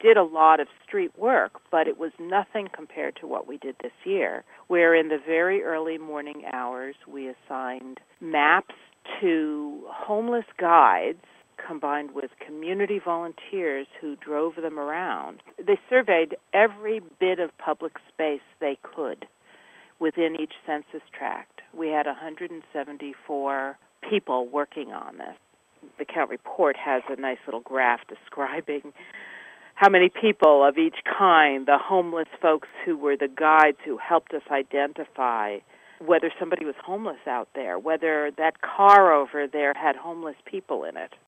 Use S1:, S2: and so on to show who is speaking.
S1: did a lot of street work, but it was nothing compared to what we did this year, where in the very early morning hours we assigned maps to homeless guides combined with community volunteers who drove them around. They surveyed every bit of public space they could within each census tract. We had 174 people working on this. The Count Report has a nice little graph describing how many people of each kind, the homeless folks who were the guides who helped us identify whether somebody was homeless out there, whether that car over there had homeless people in it.